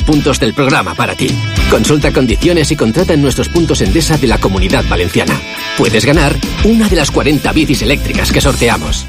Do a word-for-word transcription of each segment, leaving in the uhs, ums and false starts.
puntos del programa para ti. Consulta condiciones y contrata en nuestros puntos Endesa de la Comunidad Valenciana. Puedes ganar una de las cuarenta bicis eléctricas que sorteamos.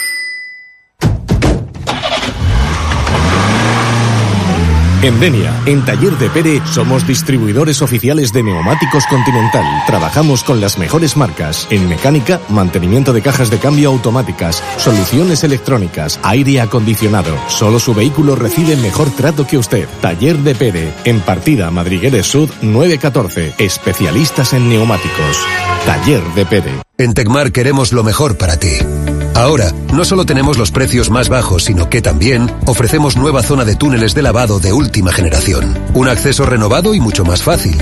En Denia, en Taller de Pere, somos distribuidores oficiales de neumáticos Continental. Trabajamos con las mejores marcas en mecánica, mantenimiento de cajas de cambio automáticas, soluciones electrónicas, aire acondicionado. Solo su vehículo recibe mejor trato que usted. Taller de Pere, en Partida Madrigueres Sud nueve catorce. Especialistas en neumáticos. Taller de Pere. En Tecmar queremos lo mejor para ti. Ahora, no solo tenemos los precios más bajos, sino que también ofrecemos nueva zona de túneles de lavado de última generación. Un acceso renovado y mucho más fácil.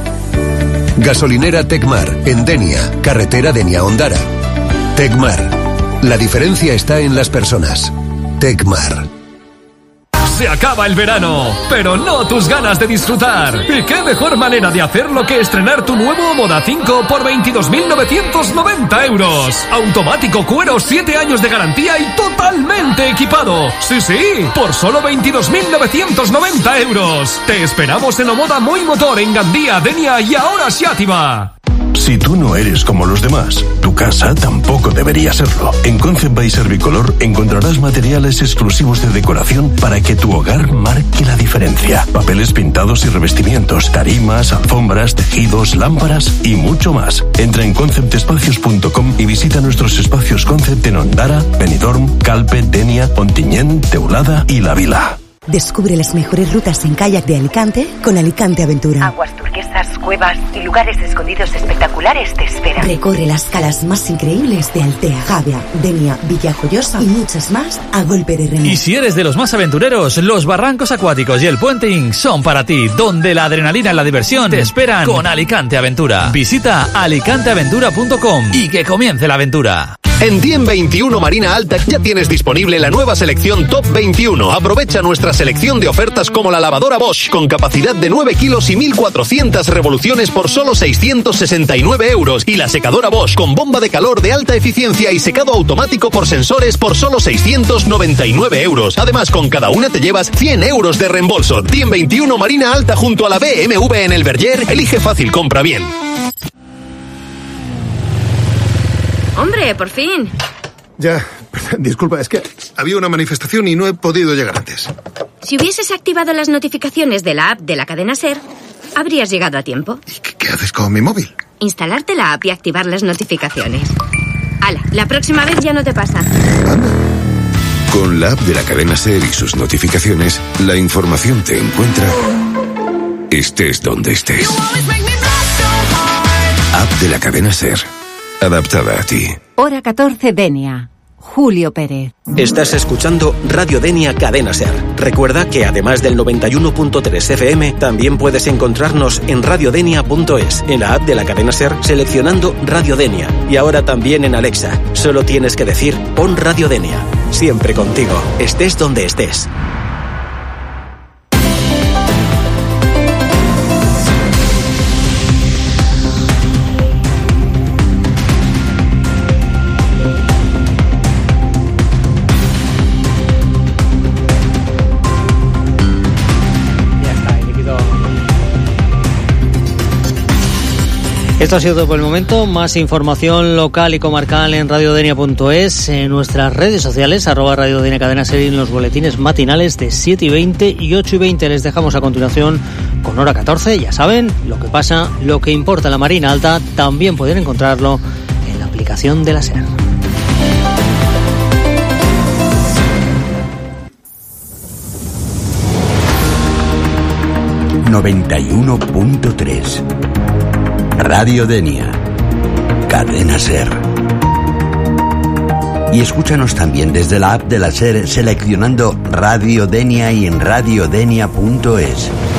Gasolinera Tecmar, en Denia, carretera Denia-Ondara. Tecmar. La diferencia está en las personas. Tecmar. Se acaba el verano, pero no tus ganas de disfrutar. ¿Y qué mejor manera de hacerlo que estrenar tu nuevo Moda cinco por veintidós mil novecientos noventa euros? Automático, cuero, siete años de garantía y totalmente equipado. Sí, sí, por solo veintidós mil novecientos noventa euros. Te esperamos en Omoda Muy Motor en Gandía, Denia y ahora Xàtiva. Si tú no eres como los demás, tu casa tampoco debería serlo. En Concept by Servicolor encontrarás materiales exclusivos de decoración para que tu hogar marque la diferencia. Papeles pintados y revestimientos, tarimas, alfombras, tejidos, lámparas y mucho más. Entra en concept espacios punto com y visita nuestros espacios Concept en Ondara, Benidorm, Calpe, Denia, Ontinyent, Teulada y La Vila. Descubre las mejores rutas en kayak de Alicante con Alicante Aventura. Aguas turquesas, cuevas y lugares escondidos espectaculares te esperan. Recorre las calas más increíbles de Altea, Javia, Denia, Villajoyosa y muchas más a golpe de remo. Y si eres de los más aventureros, los barrancos acuáticos y el puenting son para ti, donde la adrenalina y la diversión te esperan con Alicante Aventura. Visita alicante aventura punto com y que comience la aventura. En Diem veintiuno Marina Alta ya tienes disponible la nueva selección Top veintiuno. Aprovecha nuestra selección de ofertas como la lavadora Bosch con capacidad de nueve kilos y mil cuatrocientas revoluciones por solo seiscientos sesenta y nueve euros y la secadora Bosch con bomba de calor de alta eficiencia y secado automático por sensores por solo seiscientos noventa y nueve euros. Además, con cada una te llevas cien euros de reembolso. Diem veintiuno Marina Alta junto a la B M W en el Verger. Elige fácil, compra bien. Hombre, por fin. Ya, disculpa, es que había una manifestación y no he podido llegar antes. Si hubieses activado las notificaciones de la app de la cadena SER, habrías llegado a tiempo. ¿Y qué, qué haces con mi móvil? Instalarte la app y activar las notificaciones. Hala, la próxima vez ya no te pasa. Anda. Con la app de la cadena SER y sus notificaciones, la información te encuentra estés donde estés. App de la cadena SER. Adaptada a ti. Hora catorce, Denia. Julio Pérez. Estás escuchando Radio Denia Cadena SER. Recuerda que además del noventa y uno punto tres F M, también puedes encontrarnos en radiodenia punto es, en la app de la cadena SER, seleccionando Radio Denia. Y ahora también en Alexa. Solo tienes que decir, pon Radio Denia. Siempre contigo, estés donde estés. Esto ha sido todo por el momento. Más información local y comarcal en radiodenia punto es, en nuestras redes sociales, arroba radiodenia cadena ser, y en los boletines matinales de siete y veinte y ocho y veinte. Les dejamos a continuación con hora catorce. Ya saben, lo que pasa, lo que importa en la Marina Alta, también pueden encontrarlo en la aplicación de la SER. noventa y uno punto tres Radio Denia, Cadena SER. Y escúchanos también desde la app de la SER seleccionando Radio Denia y en radiodenia punto es.